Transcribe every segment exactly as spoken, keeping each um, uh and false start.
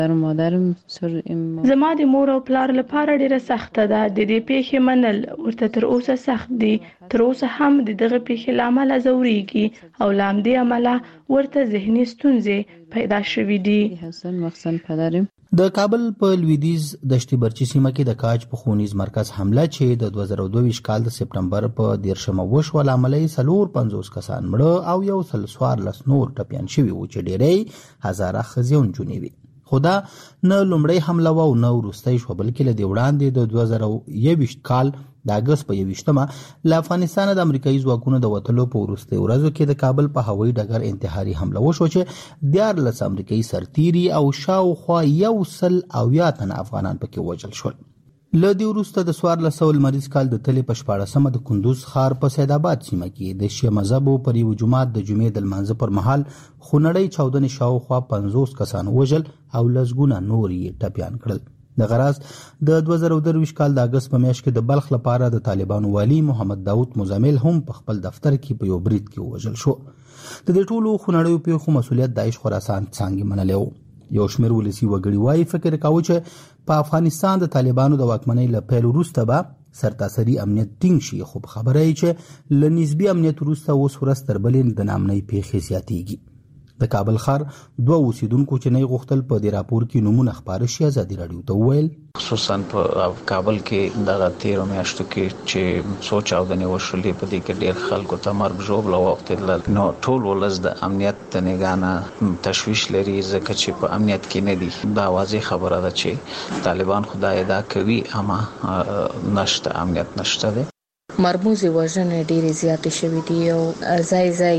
مادرم زما د مور او پلار لپاره ډیره سخته ده. د دې پیښې منل ورته تر اوسه سخت دي. تر اوسه هم د دغه پیښې لامل زوريږي او لام دې عمله ورته ذهني ستونزې پیدا شوې دي. حسن مخسن پدرم د کابل په لویدیځ دشتي برچی سیمه کې د کاج په خونیز مرکز حمله چې د دوه زره دوه ویشت کال د سپټمبر په دیرشمه وشوه لامل یې څلور پنځوس کسان مړه او یو سل څوارلس نور ټپیان شوي وو چې ډېری هزاره ښځې او نجونې وې. خو دا نه لومړی حمله وه او نه وروستی شوه بلکې له دې وړاندې د دوه زره یوویشت کال د اګست په یوویشتمه له افغانستانه د امریکایي ځواکونو د وتلو په وروستیو ورځو کې د کابل په هوایي ډګر انتحاري حمله وشوه چې دیارلس امریکایي سرتیري او شاوخوا یو سل اویا تنه افغانان پکې وژل شول. له دې وروسته د څوارلس سوه لمریز کال د تلې په شپاړسمه د کندوز ښار په سیدآباد سیمه کې د شیعه مذهبو پر یو جومات د جمعې د لمانځه پر مهال خونړۍ چاودنې شاوخوا پنځوس کسان وژل او لسګونه نور یې ټپیان کړل. دغه راز د دوه زره درویشت کال د اګست په میاشت کې د بلخ لپاره د طالبانو والي محمد داود مزمل هم په خپل دفتر کې په یو برید کې وژل شو. د دې ټولو خونړیو پیښو مسؤلیت داعش خراسان څانګې منلی و. یو شمېر ولسي وګړي وایي فکر کاوه چې په افغانستان د طالبانو د واکمنۍ له پیل وروسته به سرتاسري امنیت ټینګ شي، خو په خبره یې چې له نسبي امنیت وروسته اوس ورځ تر بلې د ناامنۍ پیښې زیاتېږي. د کابل ښار دوه اوسیدونکو چې نه غوښتل په دې راپور کې نومونه خپاره شي ازادي راډیو ته وویل خصوصا په کابل کې دغه تیرو میاشتو کې چې څو چاودنې وشولې په دې کې ډېر خلکو ته مرګ ژوبله واوښتل. نو ټول ولس د امنیت د نګاه نه تشویش لري ځکه چې په امنیت کې نه دي. دا واضح خبره ده چې طالبان خو دا ادعا کوي اما نشته، امنیت نشته دی. مرموزي وژنې ډېرې زیاتې شوې دي او ځای ځای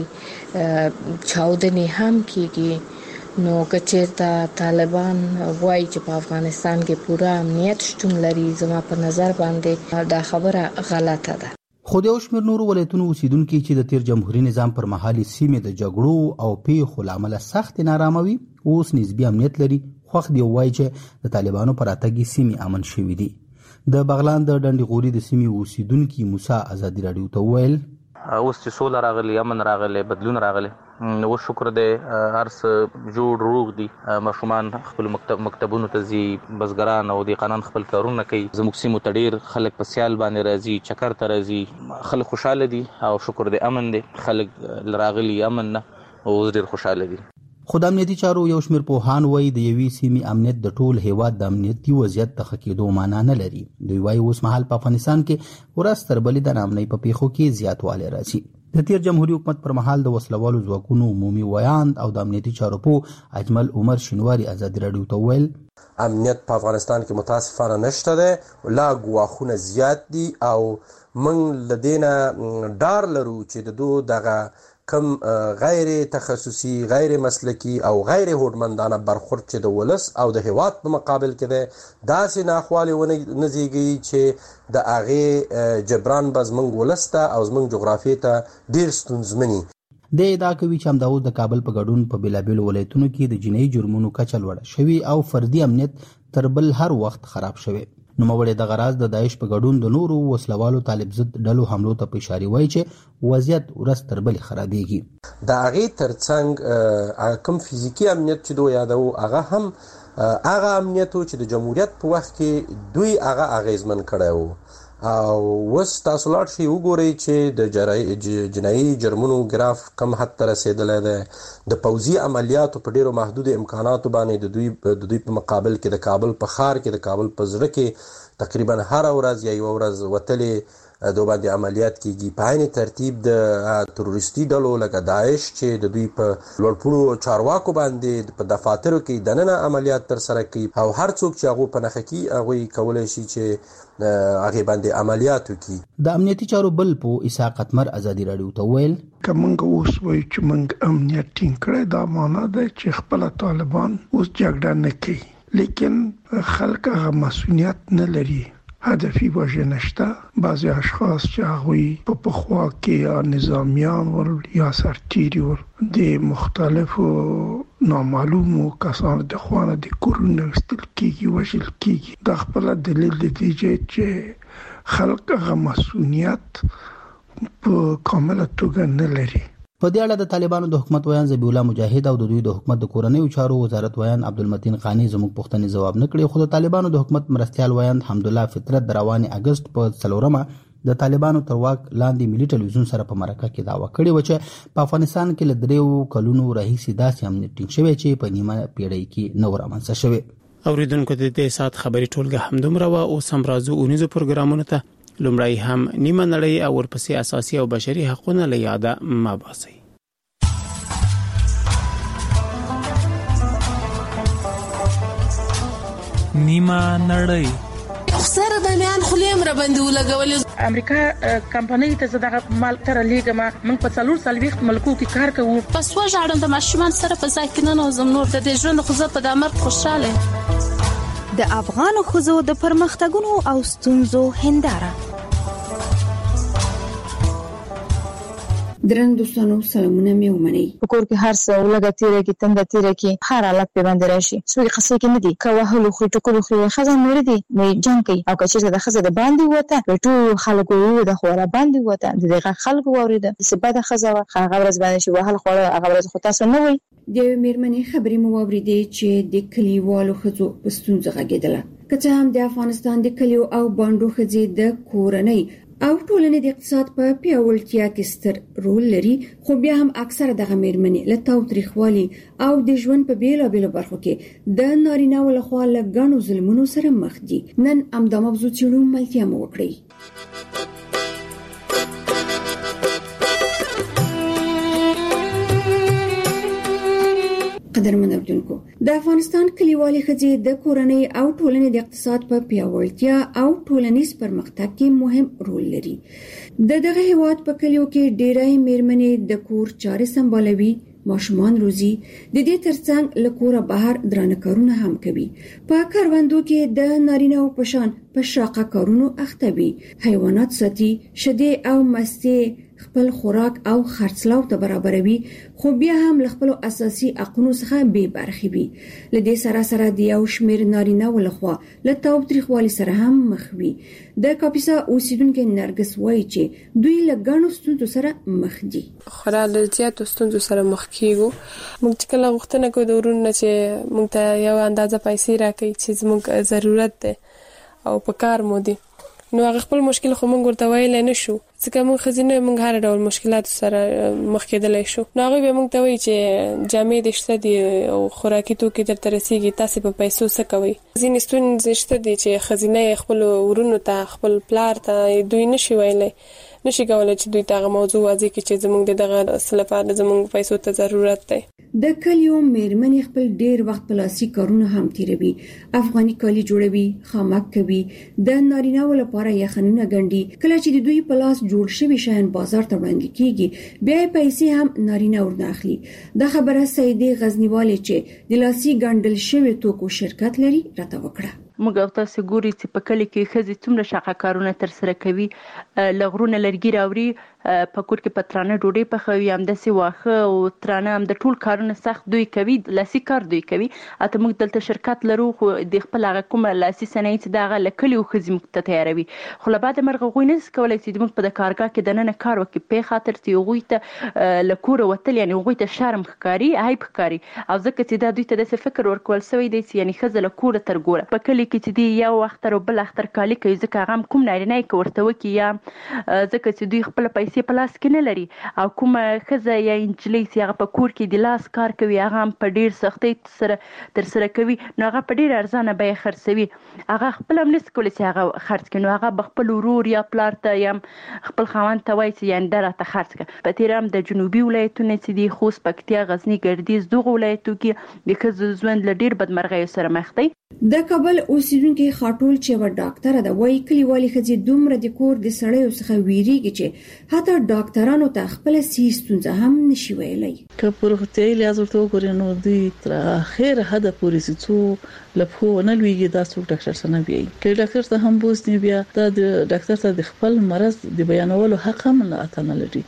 چاودنې هم کېږي. نو که چېرته طالبان وایي چې په افغانستان کې پوره امنیت شتون لري، زما په نظر باندې دا خبره غلطه ده. خو د یو شمېر نورو ولایتونو اوسیدونکي چې د تیر جمهوري نظام پر مهال سیمې د جګړو او پیښو له امله سخت نارامه وي اوس نسبي امنیت لري. خوښ دی وایي چې د طالبانو په راتګ سیمې امن شوي دي. د بغلان د ډنډې غوري د سیمې اوسیدونکي موسی ازادي راډیو ته وویل اوس چې سوله راغلی، امن راغلی، بدلون راغلی، نو شکر دی، هر څه جوړ روغ دي. ماشومان خپل مکتب مکتبونو ته ځي، بزګران او دهقانان خپل کارونه کوي. زموږ سیمو ته ډېر خلک په سیال باندې راځي، چکر ته راځي. خلک خوشحاله دي او شکر دی امن دی. خلک راغلي امن نه او ډېر خوشحاله دي. خو د امنیتي چارو یو شمېر پوهان وایي د یوې سیمې امنیت د ټول هیواد د امنیتي وضعیت د ښه کېدو معنا نه لري. دوی وایي اوس مهال په افغانستان کې ورځ تر بلې د ناامنۍ په پیښو کې زیاتوالی راځي. د تیر جمهوریت حکومت پر مهال د وسلوالو ځواکونو عمومي ویاند او د امنیتي چارو پوه اجمل عمر شینواري ازادي راډیو ته وویل امنیت په افغانستان کې متاسفانه نشته ده، لا ګواښونه زیات دي او موږ له دې نه ډار لرو چې د دو دغه کم غیر تخصصي، غیر مسلکی او غیر هوډمندانه برخورد چې د ولس او د هیواد په مقابل کې ده داسې ناخوالې ونه زیږي چې د هغې جبران به زموږ ولس ته او زموږ جغرافیې ته ډېر ستونزمني. د ادعا کوي چې همدا اوس د کابل په ګډون په بېلابېلو ولایتونو کې د جنایي جرمونو کچه لوړه شوې او فردي امنیت تر بل هر وخت خراب شوی. نوموړی دغه راز د داعش په ګډون د نورو وسلوالو طالب ضد ډلو حملو ته په اشاره وایي چې وضعیت ورځ تر بلې خرابېږي. د هغې ترڅنګ کوم فزیکي امنیت چې دوی یادوو هغه هم هغه امنیت و چې د جمهوریت په وخت کې دوی هغه اغېزمن کړی و. او اوس تاسو لاړ شئ وګورئ چې د جنایي جرمونو ګراف کم حد ته رسېدلی دی. د پوځي عملیاتو په ډېرو محدودو امکاناتو باندې د دوی د دوی په مقابل کې د کابل په ښار کې، د کابل په زړه کې تقریبا هره ورځ یا یوه ورځ وتلې دو باندې عملیات کیږي. په عین ترتیب د تروریستي ډلو لکه داعش چې د دوی په لوړپوړو چارواکو باندې په دفاترو کې دننه عملیات ترسره کوي او هر څوک چې هغوی په نښه کي هغوی کولی شي چې هغې باندې عملیات وکړي. د امنیتي چارو بل په اسحاق قتمر ازادي راډیو ته وویل که موږ اوس وایو چې موږ امنیت ټینګ کړی، دا معنا ده چې خپله طالبان اوس جګړه نه کوي، لیکن خلک هغه مسؤلیت نه لري. هدفي وژنه شته. بعضې اشخاص چې هغوی په پخوا کې یا نظامیان ول یا سرتیري ول د مختلفو نامعلومو کسانو د خوا نه د کورونو ویستل کېږي، وژل کېږي. دا خپله دلیل د دې چې خلک هغه مسؤلیت په کامله توګه نه لري. په دې اړه د طالبانو د حکومت ویان ذبیح الله مجاهد او د دوی د حکومت د کورنیو چارو وزارت ویان عبدالمتین قانی زموږ پوښتنې ځواب نه کړي، خو د طالبانو د حکومت مرستیال ویان حمدالله فطرت د روان اگست په څلورمه د طالبانو تر واک لاندې ملي ټلویزیون سره په مرکه کې دعوا کړې و چې په افغانستان کې له دریو کلونو راهیسې داسې امنیت ټینګ شوی چې په نیمه پیړۍ کې نه و رامنځته شوی. اوریدونکو د دې سات خبري ټولګه همدومره و، اوس هم راځو اونیزو پروګرامونو ته. لومړی هم نیمه نړۍ او ورپسې اساسي او بشري حقوقونه له یاده ما باسي. نیمه نړۍ سره د میان خلیم را باندې ولګولې. امریکا کمپنۍ ته زداغه مال تر لیګما موږ په څلور سال وخت ملکو کې کار کوو. پس و ژړم د ماشومان سره په ځای کې نه نوزم نور د دې ژوند خو زه په دامر خوشاله. د افغان خزو د پرمختګونو او ستونزو هنداره. درنګ دوستانو سلامونه مې ومنئ. کور کې هر څه ولګه تیرې کې تند تیرې کې هر حالت په باندې راشي. څوک قصې کې نه دي کوه هلو خو ټکو خو خزان مړ دي مې جنگ کوي او کچې د خزه د باندې وته ټول خلکو د خوره باندې وته دغه خلکو وریده سبا د خزه هغه ورځ باندې شو هغه خوره هغه ورځ خو تاسو نه وي. د میرمنې خبرې مو واوریدې چې د کلیوالو خزو په ستونزه غږیدله. کله هم د افغانستان د کلیو او باندو خزي د کورنۍ او ټولنې د اقتصاد په پیاوړتیا کې ستر رول لري، خو بیا هم اکثره دغه میرمنې له تاوتریخوالي او د ژوند په بیلابېلو برخو کې د نارینه ول خوا له ګڼو ظلمونو سره مخ دي. نن همدا موضوع څېړو، ملتیا مو وکړئ. قدرمن اوریدونکو، د افغانستان کلیوالي ښځې د کورنۍ او ټولنې د اقتصاد په پیاوړتیا او ټولنیز پرمختګ کې مهم رول لري. د دغه هیواد په کلیو کې ډېری میرمنې د کور چارې سمبالوي، ماشومان روزي، د دې ترڅنګ له کوره بهر درانه کارونه هم کوي. په کروندو کې د نارینه او پشان په شاقه کارونو اخته وي، حیوانات ساتي، شیدې او مستې خپل خوراک او خرڅلاو ته برابروي، خو بیا هم له خپل اساسي حقوقو څخه بې برخې وي. له دې سره سره د یو شمېر نارینه ولخوا له تاوتریخوالي سره هم مخ وي. د کاپیسا اوسیدونکو نرګس وایي چې دوی له ګڼو ستونزو سره مخ دي. خورا له زیاتو ستونزو سره مخ کیږو. موږ چې کله غوښتنه کوو د ورونو چې موږ ته یو اندازه پیسې راکړي چې زموږ ضرورت دی او په کار مو دي، نو هغه خپل مشکل خو موږ ورته ویلی نه شو، ځکه موږ ښځینه موږ هر ډول مشکلاتو سره مخ کېدلی شو. نو هغوی بیا موږ ته وایي چې جامې دې شته دي او خوراکي توکي درته رسېږي، تاسې په پیسو څه کوئ. ځینې ستونزې شته دي چې ښځینه یې خپلو ورونو ته خپل پلار ته دوی نشي ویلی، نشي کولی چې دوی ته هغه موضوع واضح کړي چې زموږ د دغه څه لپاره زموږ پیسو ته ضرورت دی. د کلیو میرمنې خپل ډیر وخت په لاسي کارونه هم تیروي، افغاني کالي جوړوي، خامک کوي، د نارینه ول لپاره یخنونه ګنډي. کله چې د دوی په لاس جوړ شوي شیان بازار ته وړاندې کیږي، بیا پیسې هم نارینه ورنه اخلي. دا خبره سیدې غزنیوالې چې د لاسي ګنډل شوي توکو شرکت لري راته وکړه. موږ او تاسو ګوري چې په کلی کې ښځې څومره شاقه کارونه تر سره کوي، لغرونه لرګي راوړي، په کور کې پترانه ډوډۍ پخوي، همداسې واښه او ترانه، هم د ټول کارونه سخت دوی کوي، لاسي کار دوی کوي. اته موږ دلته شرکت لرو، خو د خپل هغه کومه لاسي صنایع چې دغه له کلیو ښځې موږ ته تیاروي، خو له بعده مرغه هغوی نشي کولی چې موږ په د کارګاه کې دننه کار وکړي، په خاطر چې هغوی ته له کوره وتل یعنې هغوی ته شرم ښکاري، عیب ښکاري، او ځکه چې دا دوی ته داسې فکر ورکول شوی دی چې یعنې ښځه له کوره تر ګوره په کلي کې چې دی یو اختر او بل اختر کالي کوي، ځکه هغه هم کوم نارینه یې که ورته وکړي، یا ځکه چې دوی خپله پیسې په لاس کې نه لري، او کومه ښځه یا نجلۍ چې هغه په کور کې د لاس کار کوي، هغه هم په ډېر سختۍ سره ترسره کوي، نو هغه په ډېر ارزانه بیه خرڅوي. هغه خپله هم نشي کولی چې هغه خرڅ کړي، نو هغه به خپل ورور یا پلار ته یا خپل خاوند ته وایي چې یعنې دا راته خرڅ کړه. په تېره هم د جنوبي ولایتونه چې دي، خوست، پکتیا، غزني، ګردیز، دغو ولایتو کې د ښځو ژوند له ډېر بدمرغیو سره مخ دی. د کابل اوسیدونکي خاټول چې یوه ډاکټره ده وایي کلیوالي ښځې دومره د کور د سړیو څخه ویریږي چې حتی ډاکټرانو ته خپله صحي ستونزه هم نشي ویلی. که په روغتیایي لحاظ ورته وګورې نو دوی تر اخره حده پورې چې څو له پښو ونه لویږي دا څوک ډاکټر ته نه بیایي. که ډاکټر ته هم بوځي بیا دا د ډاکټر ته د خپل مرض د بیانولو حق هم نه اته نه لري.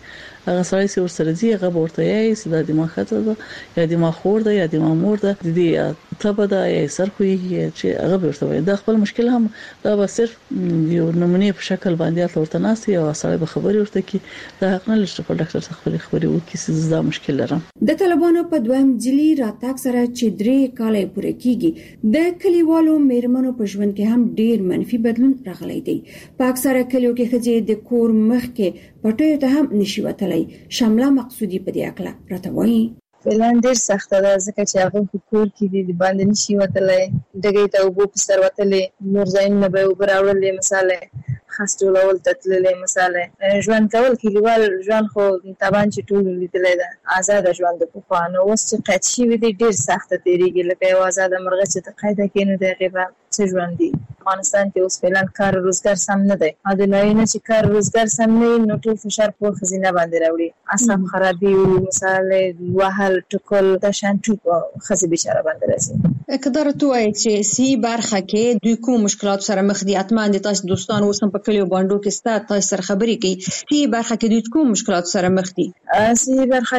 هغه سړی چې ورسره دی هغه ورته یې چې د ما خاطر ده یا د ما خور ده یا د ما مور ده د دې ته به یا سر خوېږي چې هغه ورته وي دا خپل مشکل هم دا به صرف یو نمونه په شکل باندې ورته ناسي او سړی به خبري ورته کی دا حق نه لري په ډاکټر څخه خبري خبري وکړي چې دا مشکل لرم. د طالبانو په دویم جلی راتګ سره چې درې کال پوره کیږي د کلیوالو میرمنو په ژوند کې هم ډیر منفي بدلون راغلی دی. په اکثره کلیو کې ښځې د کور مخ کې پټیو ته هم نشي وتلی. شمله مقصودی په دې اړه راته وایي. فعلا ډیر سخت ده ځکه چې هغه په کور کې دي د باندې نشي وتلی دغه ته وبو په سر وتلی نور ځین نه به وبراولې مثاله خاص ټولول تتللې مثاله ژوند کول کلیوال ژوند خو تابان چې ټول لیدلې ده آزاد ژوند په خوانه اوس چې قید شي وي ډیر سخت تیریږي لکه یو آزاد مرغه چې د قاعده کې نه دی غیبه څه ژوند دي. افغانستان کې اوس فعلا کار روزګار سم نه دی او د نوی نه چې کار روزګار سم نه نو ټول فشار په خزینه باندې راوړي اصاب خرابي مثاله وهل ټکل د شانټو خزي بشاره باندې راځي. کدار توای چې سی برخه کې دوی کوم مشکلات سره مخ دي اتمان دي تاسو دوستان اوس هم په کلیو باندې کې ستاسو تاسو سره خبرې کوي سی برخه کې دوی کوم مشکلات سره مخ دي. سی برخه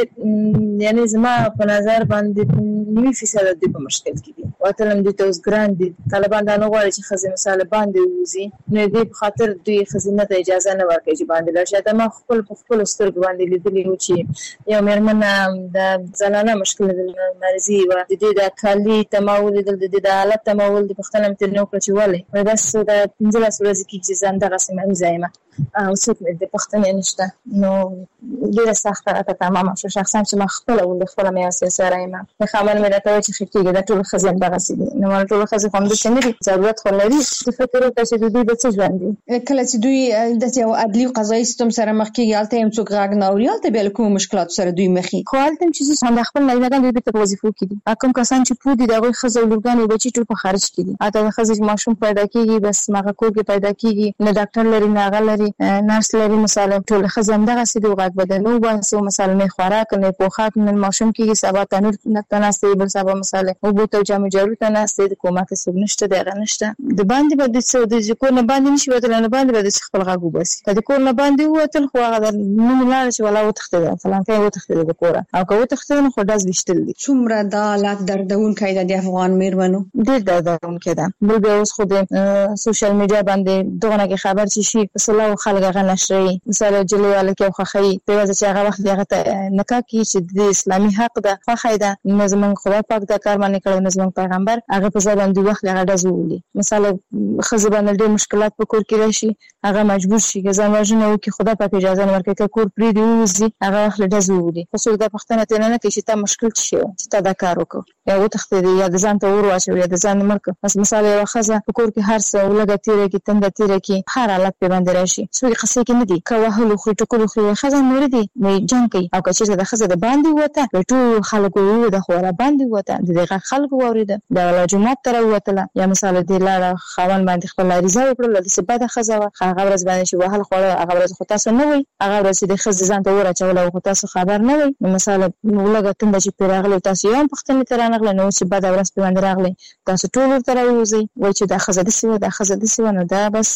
کې یعنی زما په نظر باندې نیمه فیصد د مشکل کې دي واتلم د توس ګران دي طالبان دا نه غواړي چې خزي مثال باندې وزي نو دې په خاطر دوی خزینه ته اجازه نه ورکوي چې باندې لشه دا ما خپل په خپل سترګ باندې لیدلی و چې یو مېرمن د زنانه مشکل د مرزي و د دې د کالي تماول د دې د حالت تماول د پښتنه تر نو کړی ولې بس د پنځه ورځې کې چې زنده رسمه زایمه او څوک د پښتنه نشته نو ډیره سخته راته تمامه شو شخصا چې ما خپل ول خپل مې اساسه رایم په خبر مې راته چې خکېږي د ټول خزین دغه سي نو مال ټول خزین هم د سندري ضرورت خو لري چې فکر وکړي چې دوی د څه ژوند دي کله چې دوی د یو عدلي قضایي سیستم سره مخ کېږي البته هم څوک غاګ نه اوري البته بل کوم مشکلات سره دوی مخې خو البته چې څنګه خپل نه نه دوی په وظیفو کې دي کوم کسان چې پودي دغه خزو لورګان بچي ټول په خارج کې دي اته خزې ماشوم پیدا کیږي بس ماغه کور کې پیدا کیږي نه ډاکټر لري نه غل لري نرس لري مثلا ټول خزم دغه سي دوه غاګ بدلو واسه مثلا نه خوراک نه پوخاک نه ماشوم کیږي سبا تنور نه تناسي بل سبا مثلا او بوته جامو جارو تناسي د کومه څه نشته دغه نشته د باندې به د څه د ذکر نه باندې نشي وته نه باندې به د خپل غاګو بس کله کور نه باندې وته خو هغه نو لاړ شي ولا وتخته فلان کې وتخته د کوره او که وتخته خو داس وشتل دي څومره دا لات دردون کایده د افغان میرمنو ډېر دردون کړه بل به اوس خو د سوشل میډیا باندې دغه کې خبر چی شي سلام خلک غنشري مثلا جلواله کې خوخی په وجه چې هغه وخت هغه نکاح کې چې د اسلامي حق ده خوخی ده نظم خدای پاک د کار باندې کړی نظم پیغمبر هغه په ځای باندې وخت هغه دزولي مثلا خزبان ډېر مشکلات په کور کې راشي هغه مجبور شي چې ځان وژنه وکړي خدای پاک اجازه نه ورکړي کور پری دی وزي هغه وخت دزولي خو څو د پښتنه ته نه کې چې تا مشکل شي چې تا دا کار وکړي یا وتخته دی یا د ځان ته ور واچوي یا د ځان مرګ بس مثلا یو خزه په کور کې هر څه ولګه تیرې کې تند تیرې کې هر حالت په باندې راشي څو قصې کې نه دي کوهلو خو ټکو خو خزه نور دي مې جنگ کوي او کچې د خزه د باندې وته ټول خلکو وو د خو را باندې وته دغه خلکو ورید د جمعه تر وته یا مثلا د لاړه خوان باندې خپل ریزه وکړل د سبا د خزه هغه ورځ باندې چې وهل خو هغه ورځ خو تاسو نه وي هغه ورځ د خزه ځان ته ورچول او تاسو خبر نه وي مثلا ولګه تند چې پیراغله تاسو یو پختنه تر نه غل نو چې بعد ورځ په باندې راغله تاسو ټول تر وځي وای چې د خزه د سیمه د خزه د سیمه نه دا بس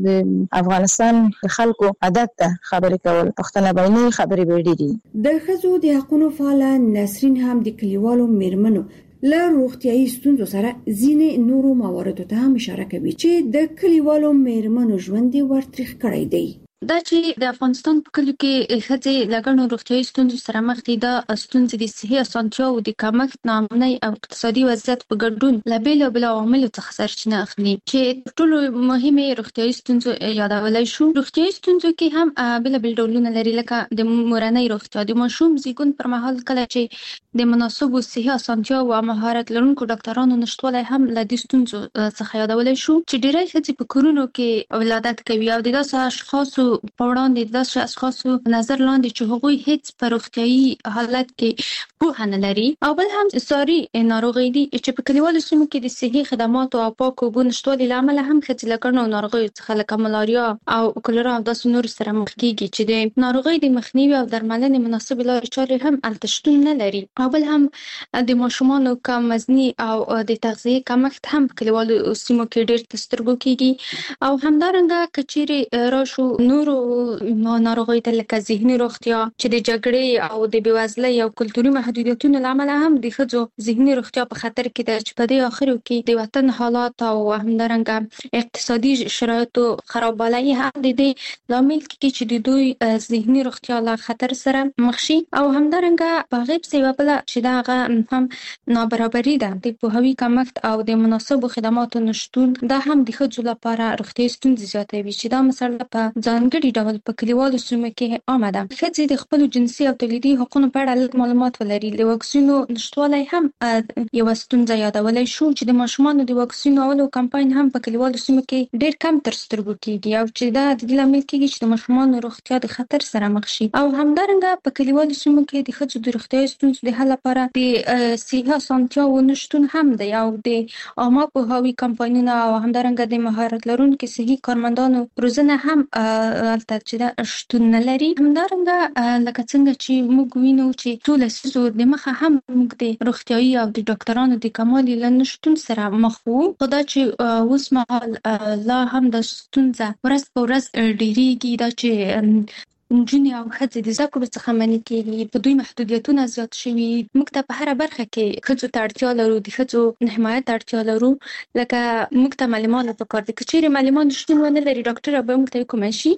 د افغانستان خلکو عادت ده خبرې کول پښتنه باندې خبرې وړي دي د خزو د حقوقو فعال نسرین هم د کلیوالو میرمنو له روغتیايي ستونزو سره ځینې نورو مواردو ته هم اشاره کوي چې د کلیوالو میرمنو ژوند ورتریخ کړی دی دا چې د افغانستان په کلیو کې ښځې له ګڼو روغتیايي ستونزو سره مخ دي دا ستونزې د صحي اسانتیاوو د کمښت ناامنۍ او اقتصادي وضعیت په ګډون له بېلابېلو عواملو څخه سرچینه اخلي چې تر ټولو مهمې روغتیايي ستونزو یادولی شو. روغتیايي ستونزو کې هم بېلابېل ډولونه لري لکه د مورنۍ روغتیا د ماشوم زیږون پر مهال کله چې د مناسبو صحي اسانتیاوو او مهارت لرونکو ډاکټرانو نشتوالی هم له دې ستونزو څخه یادولی شو چې ډېری ښځې په کورونو کې ولادت کوي او د داسې اشخاصو په وړاندې داسې اشخاصو نظر لاندې چې هغوی هیڅ په روغتیايي حالت کې پوهه نه لري او بل هم ساري ناروغۍ دي چې په کلیوالو سیمو کې د صحي خدماتو او پاکو اوبو نشتوالي له امله هم ښځې له ګڼو ناروغیو څخه لکه ملاریا او کولرا او داسې نورو سره مخ کېږي چې د ناروغۍ د مخنیوي او درملنې مناسبې لارې چارې هم هلته شتون نه لري او بل هم د ماشومانو کم وزني او د تغذیه کمښت هم په کلیوالو سیمو کې ډېر تر سترګو کېږي او همدارنګه که چیرې راشو نورو ناروغیو ته لکه ذهني روغتیا چې د جګړې او د بېوزلۍ او کلتوري محدودیتونو له امله هم د ښځو ذهني روغتیا په خطر کې ده چې په دې اخرو کې د وطن حالات او همدارنګه اقتصادي شرایطو خرابوالی هم د دې لامل کېږي چې د دوی ذهني روغتیا له خطر سره مخ شي او همدارنګه په هغې پسې یوه بله چې د هغه هم نابرابري ده د پوهاوي کمښت او د مناسبو خدماتو نشتون دا هم د ښځو لپاره روغتیایي ستونزې زیاتوي چې دا مسله په ځانګړي ډول په کلیوالو سیمو کې عامه ده. ښځې د خپلو جنسي او تولیدي حقونو په اړه لږ معلومات ولري. د واکسینو نشتوالی هم یوه ستونزه یادولی شو چې د ماشومانو د واکسین اولو کمپاین هم په کلیوالو سیمو کې ډېر کم تر سترګو کېږي او چې دا د دې لامل کېږي چې د ماشومانو روغتیا د خطر سره مخ شي او همدارنګه په کلیوالو سیمو کې د ښځو د روغتیایي ستونزو د حل لپاره د صحي اسانتیاوو نشتون هم دی او د عامه پوهاوي کمپاینونه او همدارنګه د مهارت لرونکو صحي کارمندانو روزنه هم هلته چې ده شتون نه لري. همدارنګه لکه څنګه چې موږ وینو چې څو لسیزو د مخه هم موږ د روغتیایي او د ډاکټرانو د کموالي له نشتون سره مخ وو خو دا چې اوس مهال لا هم د ستونزه ورځ په ورځ ډېرېږي دا چې نجونې او ښځې د زده کړو څخه منع کېږي په دوی محدودیتونه زیات شوي. موږ ته په هره برخه کې ښځو ته اړتیا لرو د ښځو حمایت ته اړتیا لرو لکه موږ ته معلمان پکار دي که چیرې معلمان شتون ونه لري ډاکټره به موږ ته وکومه شي.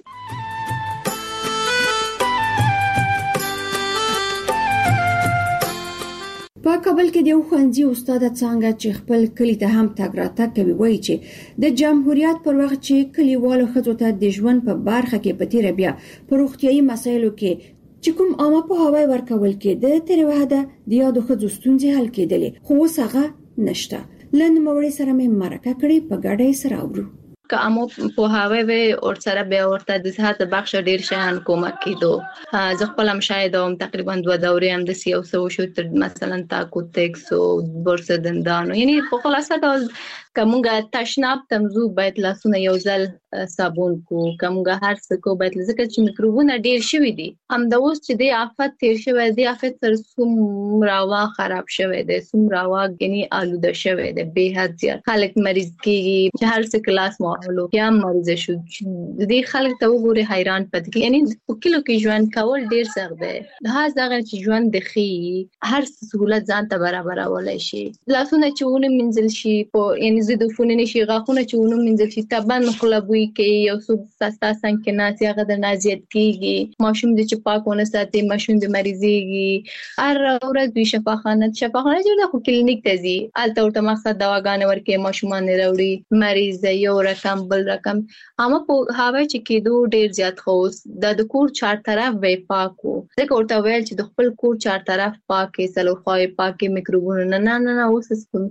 په کابل کې د یو ښوونځي استاد څنګه چې خپل کلی ته هم تګ راتګ کوي وایي چې د جمهوریت پر وخت چې کلیوالو ښځو ته د ژوند په برخه کې په تیره بیا په روغتیایي مسایلو کې چې کوم عامه پوهاوی ورکول کېده تر وحده د یادو ښځو ستونزې حل کېدلې خو اوس هغه نشته. له نوموړي سره مې مرکه کړې په ګډه یې سره اورو. که امو پوهاوی وي اور سره بیا ورته د صحت بخش ډیر شان کومک کیدو. زه خپل هم شاید هم تقریبا دوه دورې هم د سیاسو شو تر مثلا تاکو تکس او بورس دندانو یعنی په خلاصه ډول کومګه تشناب تمزو باید لاسونه یو ځل صابون کو کومګه هر څه کو باید ځکه چې میکروبونه ډیر شوي دي هم د اوس چې د آفت تیر شوی دی آفت سره څومره خراب شوی دی څومره غني آلوده شوی دی به حد زیات خلک مریض کیږي چې هر څه کلاس ماحول یا مریض شو د دې خلک ته وګوري حیران پد کی یعنی په کلو کې ژوند کول ډیر سخت دی دا ځکه چې ژوند د خي هر سہولت ځان ته برابر ولای شي لاسونه چې ونه منځل شي په یعنی زیدو فونه نشي غاخونه چې ونه منځل شي تبان خلبوي کې یو څو سستا څنګه ناسي هغه د نازیت کیږي ماشوم د چې پاکونه ساتي ماشوم د مریضيږي هر ورځ دوی شفاخانه شفاخانه جوړه خو کلینیک ته ځي الته ورته مقصد دواګانې ورکې ماشومان نه وروړي مریض یو رقم بل رقم اما په هاوی چې کېدو ډیر زیات خوس د کور چار طرف وې پاکو ځکه ورته ویل چې د خپل کور چار طرف پاکې سلو خوای پاکې میکروبونه نه نه نه اوس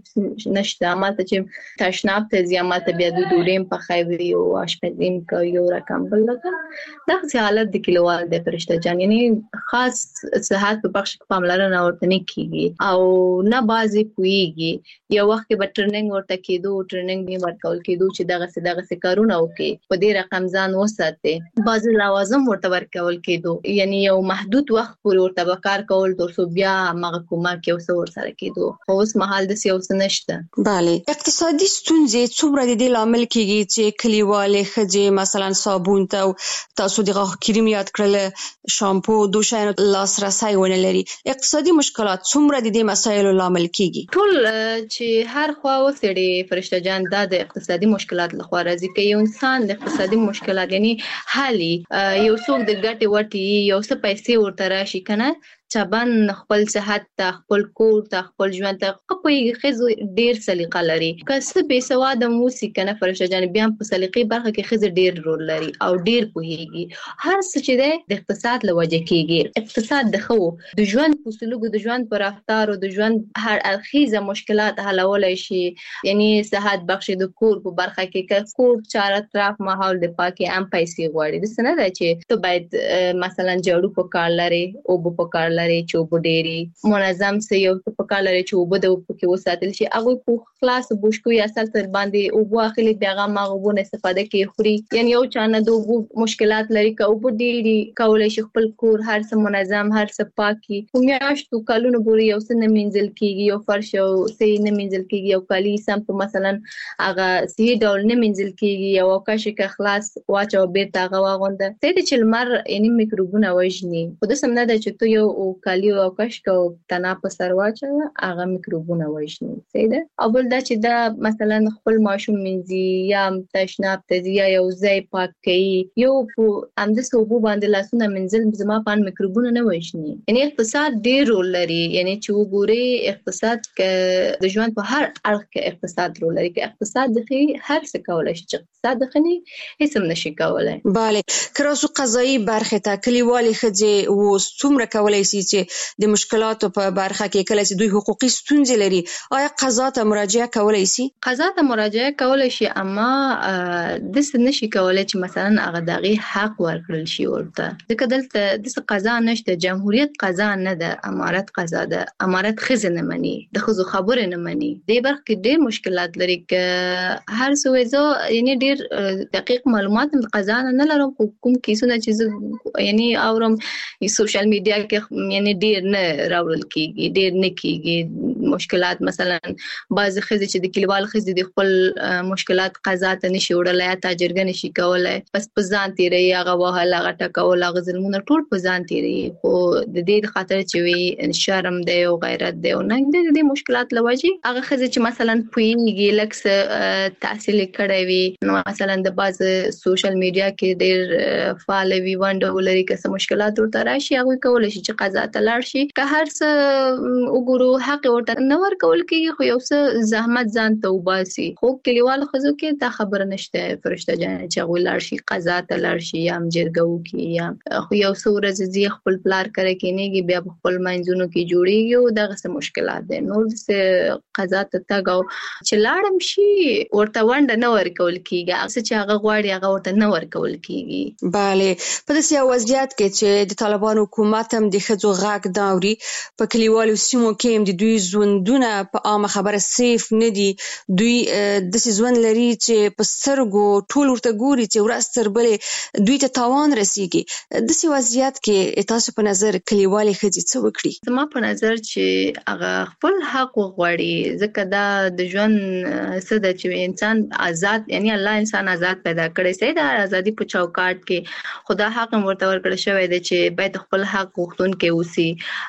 نشته ماته چې تشناب ته زیامات بیا د دوړم په خوي او اشپزیم کوي یو رقم بل رقم دا حالت د کلیوال د فرشته جان یعنی خاص صحت په بخش پاملرنه ورته نه کیږي او نه بازي پويږي یو وخت به ټریننګ ورته کېدو ټریننګ به ورکول کېدو چې دغه څه دغه څه کارونه وکي په دې رقم ځان وساته بازي لوازم ورته ورکول کېدو یعنی یو محدود وخت پورې ورته به کار کول تر څو بیا هغه کومه کې اوس ور سره کېدو اوس مهال د سیاست نشته. bale اقتصادي ستونزې څومره د دې لامل کېږي چې کلیوالې ښځې مثلا صابون ته تاسو د غاښ کریم یاد کړل شامپو دوشاینو لاسرسی ونه لري اقتصادي مشکلات څومره د دې مسایلو لامل کېږي ټول چې هر خوا وسړي فرشته جان د اقتصادي مشکلات لخوا راځي کې یو انسان د اقتصادي مشکلات یعنی حالي یو څوک د ګټي وټي یو څه پیسې ورته راشي کنه چبان خپل صحت ته خپل کور ته خپل ژوند ته خپل خزو ډیر سلیقه لري کسب به سواد موسی کنه فرشه جان بیا په سلیقې برخه کې خزه ډیر رول لري او ډیر پوهیږي هر څه چې د اقتصاد لوجه کېږي اقتصاد د خو د ژوند په سلوک د ژوند پر رفتار او د ژوند هر اخیزه مشکلات حلولای شي یعنی صحت بخش د کور په برخه کې کور چار اطراف ماحول د پاکي ام پیسې غواړي د سند چې ته باید مثلا جوړو په کار لري او په کار لري چې اوبه ډېری منظم سي یو په کال لري چې اوبه د اوبو کې وساتل شي هغه په خلاص بوشکو یا اصل تر باندې اوبه اخلي بیا ما اوبو نه استفاده کوي خوري یعنی یو چانه د اوبو مشکلات لري که اوبه ډېری کولای شي خپل کور هر څه منظم هر څه پاکي میاشتو کلونو پورې یو څه نه مینځل کیږي یو فرش او سي نه مینځل کیږي یو کالي سم په مثلا هغه سي ډول نه مینځل کیږي یو کاش کې خلاص واچو بیرته هغه واغونده ته د چلمر یعنی میکروبونه وژني خو د سم نه د چې تو یو کالي او کاش کو تنا په سر واچو هغه میکروبونه وژني سیده اول دا چې دا مثلا خپل ماشوم منځي یا تشناب تزي یا یو ځای پاک کوي یو په اند سوبو باندې لاسونه منځل زما پان میکروبونه نه وژني یعنی اقتصاد ډېر رول لري یعنی چې وګوري اقتصاد ک د ژوند په هر اړخ کې اقتصاد رول لري که اقتصاد د هر څه کولای شي چې اقتصاد د خني هیڅ هم نشي کولای bale کراسو قضایي برخه ته کلیوالي خځې و څومره کولای شي چې د مشکلاتو په برخه کې کله چې دوی حقوقي ستونزې لري آیا قضا ته مراجعه کولای شي قضا ته مراجعه کولای شي اما د څه نشي کولای چې مثلا هغه دغه حق ورکړل شي ورته ځکه دلته د قضا نشته جمهوریت قضا نه ده امارت قضا ده امارت خزه نه مني د خزو خبره نه مني د برخه کې ډېر مشکلات لري ک هر څه زه یعنی ډېر دقیق معلومات د قضا نه لرم کوم کیسونه چې یعنی اورم سوشل میډیا کې یعنی ډېر نه راوړل کیږي ډېر نه کیږي مشکلات مثلا بعض خزه چې د کلیوال خزه د خپل مشکلات قضا ته نشي وړلای یا تاجرګه نشي کولای بس په ځان تیری هغه وهله هغه ټکول هغه ظلمونه ټول په ځان تیری خو د دې خاطر چې وي شرم دی او غیرت دی او نه د دې مشکلات لوجي هغه خزه چې مثلا پویږي لکه تحصیل کړی وي نو مثلا د بعض سوشل میډیا کې ډېر فعال وي وانډو لري که مشکلات ورته راشي هغه کولای شي چې قضا ته لاړ شي که هر څه وګورو حق ورته نه ورکول کیږي خو یو څه زحمت ځان ته وباسي خو کلیوال خزو کې دا خبره نشته فرشته جان چې هغه لاړ شي قضا ته لاړ شي یا جرګو کې یا خو یو څو ورځې زی خپل پلار کرے کېنیږي بیا خپل منځونو کې جوړیږي او دغه څه مشکلات دي نو څه قضا ته تاګو چې لاړم شي ورته وند نه ورکول کیږي هغه چې هغه غواړي هغه ورته نه ورکول کیږي bale په داسې وضعیت کې چې د طالبانو حکومت هم د خځو غاګ داوري په کلیوالو سیمو کې هم د دوی ژوندونه په عامه خبره سیف نه دي دوی د ژوند لري چې په سترګو ټول ورته ګوري چې ورستر بلې دوی ته تاوان رسیږي د داسې وضعیت کې تاسو په نظر کلیوالي خځې څه وکړي زما په نظر چې هغه خپل حق وغواړي ځکه دا د ژوند څه د چې انسان آزاد یعنی الله انسان آزاد پیدا کړی سي دا ازادي په چوکاټ کې خدا حق ورته ورکړی شوی دی چې باید خپل حق غوښتونکي اوسي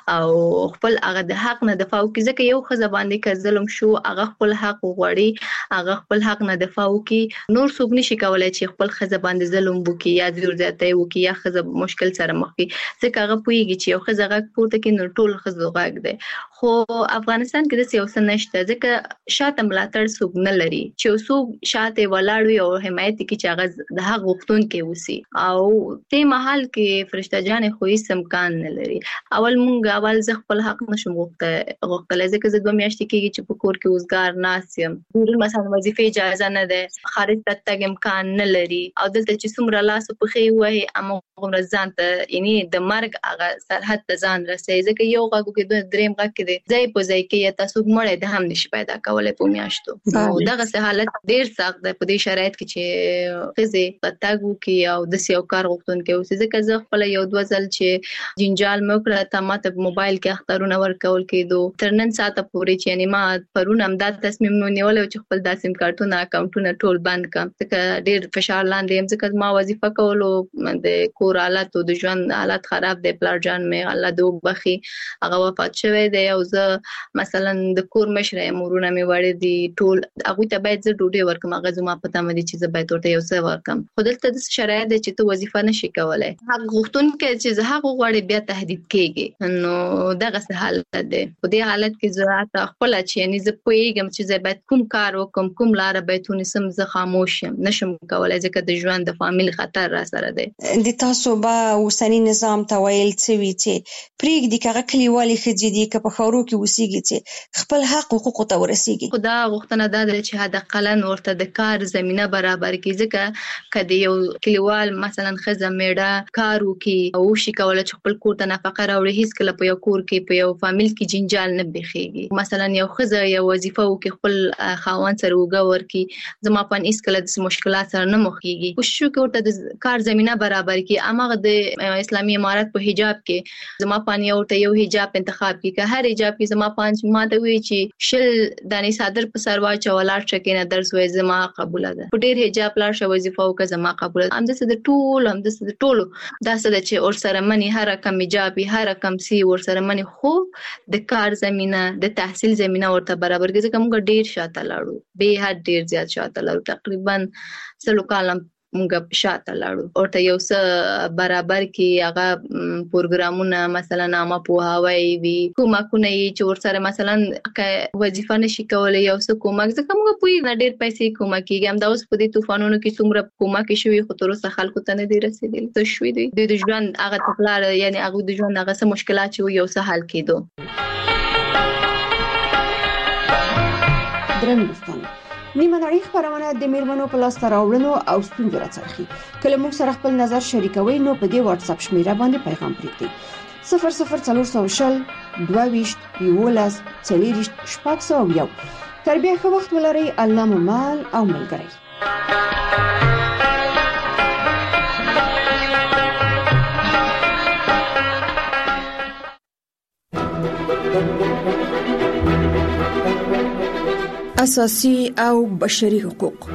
او خپل هغه د حق نه دفاع وکړي ځکه یو خزه باندې که ظلم شو هغه خپل حق وغواړي هغه خپل حق نه دفاع وکړي نور څوک نشي کولای چې خپل خزه باندې ظلم وکړي یا زور زیاتی وکړي یا خزه مشکل سره مخ وي ځکه هغه پوهیږي چې یو خزه غږ پورته کوي نو ټول خزو غږ دی خو افغانستان کې د سیاست نشته ځکه شاته ملاتړ څوک نه لري چې څوک شاته ولاړ وي او حمایت کوي چې هغه د حق غوښتونکي وسی او ته محل کې فرشته جان خو هیڅ امکان نه لري اول مونږ اول ز خپل حق نشم غوښته غوښتل ځکه زه دوه میاشتې کېږي چې په کور کې وزګار ناسم ډېر مثلا وظیفه اجازه نه ده خارج ته تګ امکان نه لري او دلته چې څومره لاس په خې وای اما عمر ځان ته یعنی د مرګ هغه سرحد ته ځان رسي ځکه یو غږ کې دوه دریم غږ کې دی ځای په ځای کې تاسو مړې د هم نشي پیدا کولای په میاشتو نو دغه سه حالت ډېر سخت ده په دې شرایط کې چې خزه پتاګو کې او د سیو کار غوښتونکي او ځکه زه خپل یو دوه ځل چې جنجال مکړه ته ماته موبایل کې اخترونه ورکول کېدو تر نن ساعته پورې چې یعنی ما پرون هم دا تصمیم نو نیول چې خپل د سیم کارتونه اکاونټونه ټول بند کړم ځکه ډېر فشار لاندې هم ځکه ما وظیفه کولو د کور حالت او د ژوند حالت خراب دی پلار جان مې الله دې وبخي هغه وفات شوی دی او زه مثلا د کور مشره امورونه مې وړي دي ټول هغه ته باید زه ډوډۍ ورکم هغه زما پته مې دي چې زه باید ورته یو څه ورکم خو دلته د شرایط دی چې ته وظیفه نشي کولای حق غوښتونکي چې زه حق غواړي بیا تهدید کېږي نو دغه څه حالت دی په دې حالت کې زه خپل چې یعنی زه پوهیږم چې زه باید کوم کار وکم کوم لار باید ونیسم زه خاموش یم نشم کولای ځکه د ژوند د فامیل خطر را سره دی د تاسو به اوسنی نظام ته ویل څه وی چې پریږدي کغه کلیوالي خځې دي که په خاورو کې وسیږي چې خپل حق حقوق ته ورسیږي خدا غوښتنه ده چې حد اقل ورته د کار زمينه برابر کړي ځکه کله یو کلیوال مثلا خزه میړه کار وکي او شي کولای چې خپل کور ته نفقه څخه راوړي هیڅ کله په یو کور کې په یو فامیل کې جنجال نه بخېږي. مثلا یو خزه یو وظیفه وکي خپل خاوند سره وګور کی زما په هیڅ کله د مشکلات سره نه مخېږي. کوشش وکړو ته د کار زمينه برابر کی امغه د اسلامي امارات په حجاب کې زما په یو ته یو حجاب انتخاب کی که هر حجاب کې زما پنځ ماده وی چې شل دانی صادر په سروا چولار چکینه درس وې زما قبول ده. په ډېر حجاب لار شو وظیفه او که زما قبول ده. هم د څه د ټول هم د څه د ټولو دا څه د چې اور سره منی هر کم حجاب هر کم سی ور سره منی خو د کار زمينه د تحصیل زمينه ورته برابر کې ځکه موږ ډېر شاته لاړو به حد ډېر زیات شاته لاړو تقریبا سلو کالم موږ شاته لاړو ورته یو څه برابر کې هغه پروګرامونه مثلا نامه پوهاوی وي کومکونه چې ورسره مثلا وظیفه نشي کولای یو څه کومک ځکه موږ په نه ډېر پیسې کومک کیږي هم دا اوس په دې طوفانونو کې څومره کومک شوی خو تر اوسه خلکو ته نه دی رسیدلی څه شوی دی د ژوند هغه تکلار یعنی هغه د ژوند هغه څه مشکلات چې یو څه حل کېدو. درنو دوستانو نیمه نړۍ خبرونه د میرمنو په لاس راوړنو او ستونزو راڅرخي. کله موږ سره خپل نظر شریکوي نو په دې واتس اپ شمیره باندې پیغام پریږدئ صفر صفر څلور شل دوه ویشت یولس څلوریشت شپږ سوه یو. تر بیا ښه وخت ولرئ. الله مو مال او ملګری. اساسي او بشري حقوق.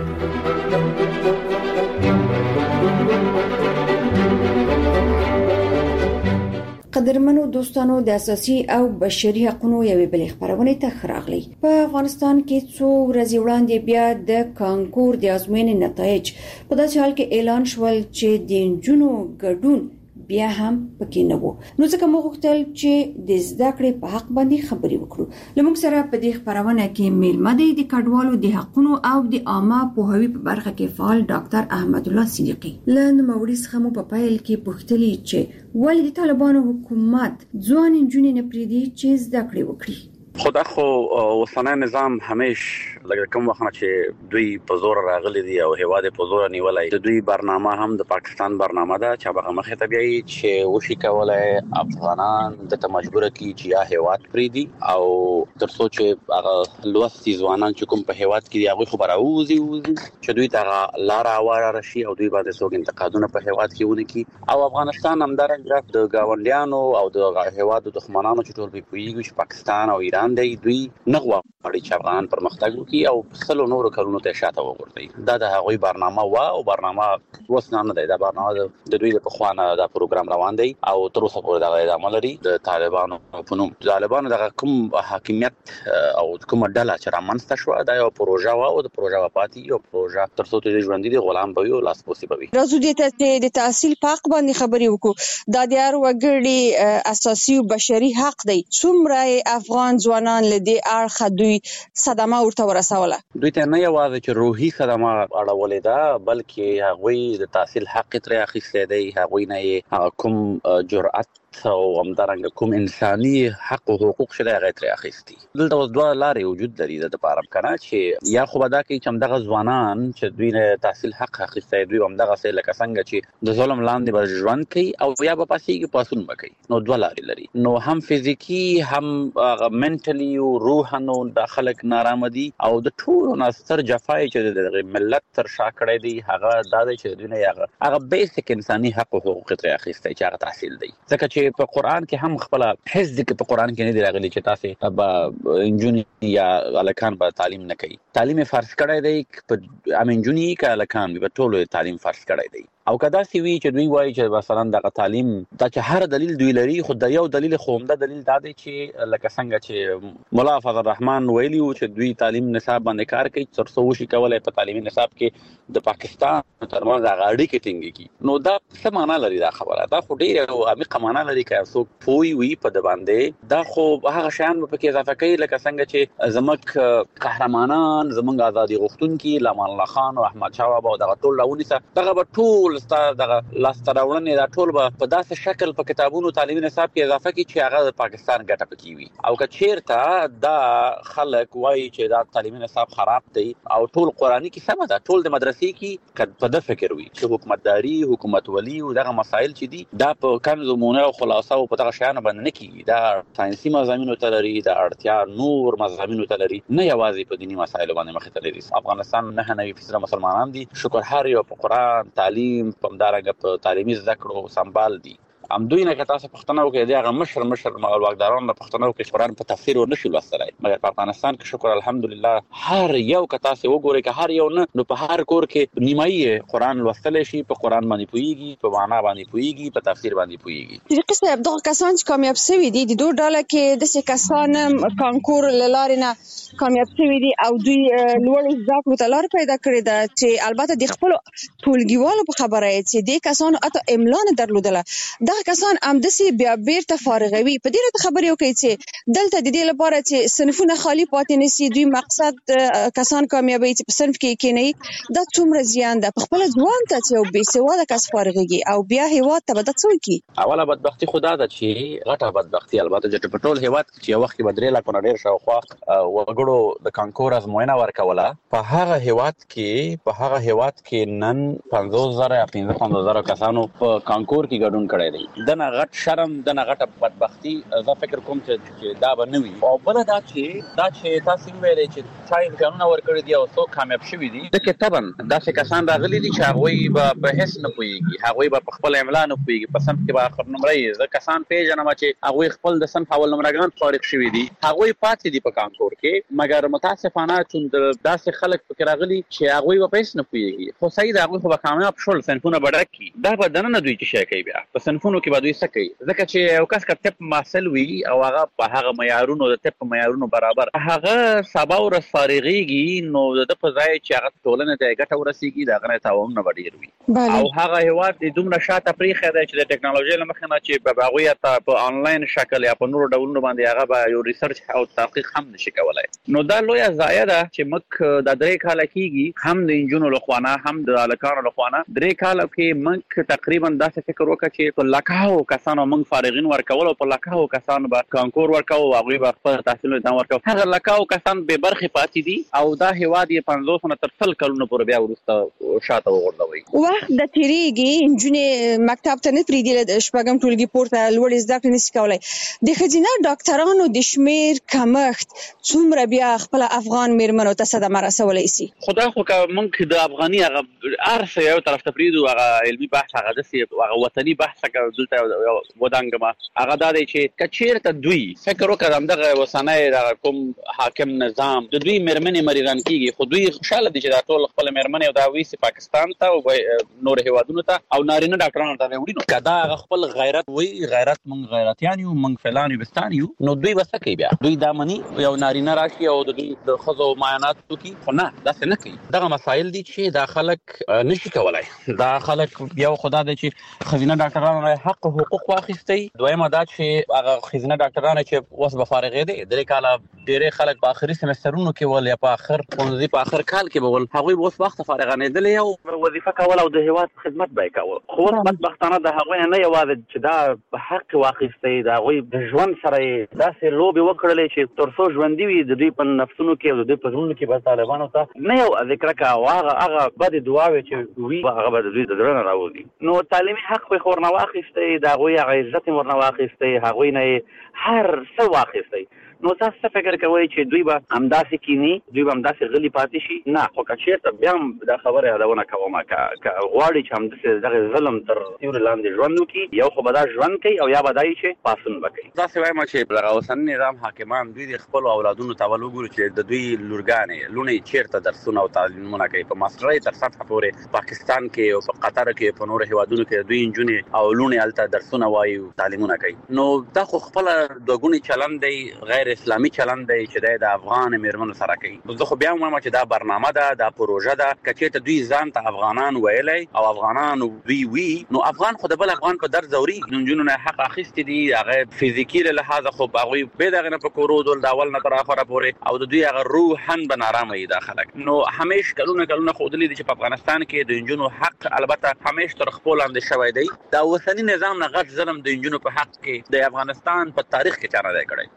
قدرمنو دوستانو د اساسي او بشري حقوقو یوې بلې خبرونه ته راغلي. په افغانستان کې څو ورځې وړاندې بیا د کانکور د ازموینې نتایج په داسې حال کې اعلان شول چې د نجونو ګډون بیا هم پکې نه وو. نو ځکه موږ غوښتل چې د زده کړې په حق باندې خبرې وکړو. لمونږ سره په دې خبرونه کې میلمه دی د کډوالو د حقوقو او د عامه پوهاوي په برخه کې فعال ډاکټر احمد الله صدیقي. له نوموړي څخه مو په پیل کې پوښتلې چې ولې د طالبانو حکومت ځوان نجونې نه پریږدي چې زده کړې وکړي. خدا خو وسنه نظام همیش لکه کوم وخت چې دوی په زور راغلي دي او هواد په زور نیولای د دوی برنامه هم د پاکستان برنامه ده چې هغه مخه طبيعي چې وشي کولای افغانان د مجبور کی چې یا هواد پریدي او تر څو چې هغه لوستي ځوانان چې کوم په هواد کې هغه خبره اوزي اوزي چې دوی ته لار اواره راشي او دوی باندې څوک انتقادونه په هواد کې ونه کی او افغانستان همدارنګه د گاونډیانو او د هواد دښمنانو چې ټول په پیږي چې پاکستان او ایران دی دوی نه غواړي چې افغان پرمختګ وکړي او خپل نورو کارونو ته شاته وګوري. دا د هغوی برنامه وا او برنامه وسنه نه دی. دا برنامه د دوی په خوانه دا پروګرام روان دی او تر اوسه پورې دا عمل لري. د طالبانو په نوم طالبانو د کوم حاکمیت او کوم ډله چې رامنځته شو دا یو پروژه وا او د پروژه پاتې یو پروژه تر څو ته ژوند دي غلام به یو لاس پوسی به وي. راځو دې ته د تحصیل حق باندې خبرې وکړو. دا د هر وګړي اساسي او بشري حق دی. څومره افغان ځوانان لدی اړخ دوی صدمه ورته ورسوله. دوی ته نه یوازې چې روحي صدمه اړولې ده بلکې هغوی د تحصیل حق ترې اخیستی دی. هغوی نه کوم جرأت او همدارنګه کوم انساني حق او حقوق شته هغه ترې اخیستي. دلته اوس دوه لارې وجود لري د لپاره کنه چې یا خو دا کې چې همدغه ځوانان چې دوی نه تحصیل حق اخیستی دوی همدغه څه لکه څنګه چې د ظلم لاندې به ژوند کوي او یا به پاسېږي پاسون به کوي. نو دوه لارې لري. نو هم فزیکی هم منټلی او روحانو د خلک نارامدي او د ټولو ناستر جفای چې د ملت تر شا کړی دی هغه دا دی چې دوی نه هغه هغه بیسیک انساني حق او حقوق ترې اخیستی چې هغه تحصیل دی. ځکه چې په قران کې هم خپل حز کې په قران کې نه دی راغلی چې تاسو به انجونی یا الکان به تعلیم نه کوي. تعلیم فرض کړی دی په امنجونی کا الکان به ټولو تعلیم فرض کړی دی. او کدا سی وی چې دوی وایي چې مثلا د تعلیم دا چې هر دلیل دوی لري خو د یو دلیل خومده دلیل دا دی چې لکه څنګه چې مولا فضل الرحمن ویلی او چې دوی تعلیم نصاب باندې کار کوي تر څو شي کولای په تعلیمي نصاب کې د پاکستان ترمنځ د غاړي کې ټینګي کی. نو دا څه معنا لري دا خبره؟ دا خو ډیره عمیقه معنا لري چې څوک پوي وي په د باندې دا خو هغه شیان په کې اضافه کوي لکه څنګه چې زمک قهرمانان زمونږ ازادي غوښتونکي لامان الله خان او احمد شاه بابا دا ټول لاونی څه دغه ټول افغانستان ستا د لاسته راوړنې دا ټول به په داسې شکل په کتابونو تعلیمي نصاب کې اضافه کړي چې هغه د پاکستان ګټه پکې وي او که چیرته دا خلک وایي چې دا تعلیمي نصاب خراب دی او ټول قرآني کې سمه ده ټول د مدرسې کې په د فکر وي چې حکومتداري حکومت ولي او دغه مسایل چې دي دا په کنز مونه او خلاصه او په دغه شیانو باندې نه کیږي دا ساينسي مضامینو ته لري د اړتیا نور مضامینو ته لري نه یوازې په دینی مسایلو باندې مخ ته لري. افغانستان نه نه فیصد مسلمانان دي شکر هر یو په قرآن تعلیم په مدارګه په تعلیمي زده کړو سمبال دي. ام دوی نه کته څه پښتنه وکړي دغه مشر مشر مغل واکداران په پښتنه وکړي قرآن په تفسیر ورنشي لوستلای مګر په افغانستان کې شکر الحمدلله هر یو کته څه وګوري که هر یو نه نو په هر کور کې نیمایي قرآن لوستل شي په قرآن باندې پويږي په معنا باندې پويږي په تفسیر باندې پويږي. د قصه دغه کسان چې کامیاب شوي دي د دوه ډله کې د څه کسان کانکور لاره نه کامیاب شوي دي او دوی لوړ زده کړو ته لار پیدا کړې ده چې البته د خپل ټولګیوالو په خبره چې د کسانو اته املا نه درلودله دا کسان هم د بیا بیرته فارغوي په دې اړه خبرې وکړي چې دلته د دې لپاره چې صنفونه خالی پاتې نشي دوی مقصد کسان کامیابی چې په صنف کې کېني دا څومره زیان ده په خپل ځوان ته چې بې سواده کس فارغيږي او بیا هیواد ته به څه کوي. اوله بدبختی خدا ده چې غټه بدبختی البته چې په ټول هیواد کې یو وخت بدرې لا کو ډیر شاوخوا وګړو د کانکور ازموینه ورکوله په هغه هیواد کې په هغه هیواد کې نن پنځوس زره یا پنځه زره کسانو په کانکور کې ګډون کړی دی دنه غټ شرم دنه غټه بدبختی زه فکر کوم چې دا به نه وي او بل دا چې دا چې تاسو ویلې چې چا امکانونه ورکړي دي او څو کامیاب شوي دي د کتابن داسې کسان راغلي دي چې هغوی به په هیڅ نه پوهېږي هغوی به په خپل املا نه پوهېږي په صنف کې به آخر نمره زه کسان پیژنم چې هغوی خپل د صنف اول نمرګان فارغ شوي دي هغوی پاتې دي په کانکور کې مګر متاسفانه چې داسې خلک پکې راغلي چې هغوی به په هیڅ نه پوهېږي خو صحیح ده هغوی خو به کامیاب شول صنفونه به ډک کړي دا به دننه دوی چې شی کوي بیا په صنفونو کې به دوی څه کوي ځکه چې یو کس که طب محصل وي او هغه په هغه معیارونو د طب په معیارونو برابر هغه سبا ورځ فارغېږي نو د په ځای چې هغه ټولنې ته ګټه ورسېږي د هغه نه تاوانونه به ډېر وي او هغه هېواد د دومره شاته پرېښی دی چې د ټکنالوژۍ له مخې نه چې به هغوی ته په آنلاین شکل یا په نورو ډولونو باندې هغه به یو ریسرچ او تحقیق هم نشي کولی نو دا لویه ضایع ده چې موږ دا درې کاله کېږي هم د نجونو له خوا نه هم د هلکانو له خوا نه درې کاله کې موږ تقریبا داسې فکر وکړه چې په لکهاو کسانو موږ فارغین ورکول او په لکهاو کسانو به کانکور ورکوو او هغوی به خپل تحصیلونو ته ورکوو هغه لکهاو کسان بې برخې پاتې دي او دا هېواد یې پنځوس نه تر سل کلونو پورې بیا وروسته شاته وغورځوئ. وخت د تېرېږي نجونې مکتب ته نه پرېږدي د شپږم ټولګي پورته لوړې زده کړې نشي کولی د ښځینه ډاکټرانو د شمېر کمښت څومره بیا خپل افغان میرمنو ته صدمه رسولی شي. خو دا خو که موږ د افغاني هغه هر څه یو طرف ته پرېږدو هغه علمي بحث هغه داسې هغه وطني بحث که دلته ودانګمه هغه دا دی چې که چېرته دوی فکر وکړه همدغه اوسنی دغه کوم حاکم نظام د دوی میرمنې مریضان کېږي خو دوی خوشحاله دي چې دا ټول خپل میرمنې او دا ویسي پاکستان ته او نور هېوادونو ته او نارینه ډاکټرانو ته وړي نو که دا هغه خپل غیرت وایي غیرت موږ غیرتیان یو موږ فلان یو بستان یو نو دوی به څه کوي بیا دوی دا مني یو نارینه راشي او د دوی د ښځو معاینات وکړي خو نه داسې نه کوي دغه مسایل دي چې دا خلک نشي کولی دا خلک یو خو دا دی چې ښځینه ډاکټرانو نه حق حقوق واخیستی دویمه دا چې هغه ښځینه ډاکټرانو چې اوس به فارغېدې درې کاله ډېری خلک په آخري سمسترونو کې ول یا په آخر ښوونځي په آخر کال کې به ول هغوی به اوس وخته فارغانېدلې او وظیفه کول او د هېواد خدمت به یې کوه خو اوس بدبختانه د هغوی نه یوازې چې دا حق واخیستی د هغوی د ژوند سره یې داسې لوبې وکړلې چې تر څو ژوندي وي د دوی په نفسونو کې او د دوی په زړونو کې به طالبانو ته نه یو ذکره کوه او هغه هغه بدې دعاوې چې وي هغه به د دوی د زړه نه راوځي نو تعلیمي حق به یې ورنه واخیستی د هغوی هغه عزت یې ورنه واخیستی هغوی نه یې هر څه واخیستی نو تاسو څه فکر کوئ چې دوی به همداسې کینی دوی به همداسې غلي پاتې شي نه خو که چېرته بیا هم دا خبره یادونه کوم که غواړي چې همداسې دغه ظلم تر سیوري لاندې ژوند وکړي یو خو به دا ژوند کوي او یا به دا وي چې پاڅون به کوي داسې وایم چې دغه اوسني نظام حاکمان دوی د خپلو اولادونو ته ول وګوري چې د دوی لورګانې لوڼې چېرته درسونه او تعلیمونه کوي په ماسټرۍ تر سطحه پورې پاکستان کې او په قطر کې په نورو هېوادونو کې دوی نجونې او لوڼې هلته درسونه وایي تعلیمونه کوي نو دا خو خپله دوه ګونی چلند دی غیر غیر اسلامي چلند دی چې د افغان میرمنو سره کوي. زه خو بیا وایم چې دا برنامه ده، دا پروژه ده، کچې ته دوی ځان ته افغانان ویلای او افغانان وی وی نو افغان خو د بل افغان په در زوري نجونو نه حق اخیست دي، هغه فزیکی له لحاظ خو هغه به دغه نه په کورو دول دا اول نه تر اخره پورې او د دوی هغه روحن بنارامه داخله. نو همیش کلونه کلونه خو دلی چې په افغانستان کې د انجونو حق البته همیش تر خپل اندې شوی دی. دا وسنی نظام نه غټ ظلم د انجونو په حق کې د افغانستان په تاریخ کې چاره دی کړی.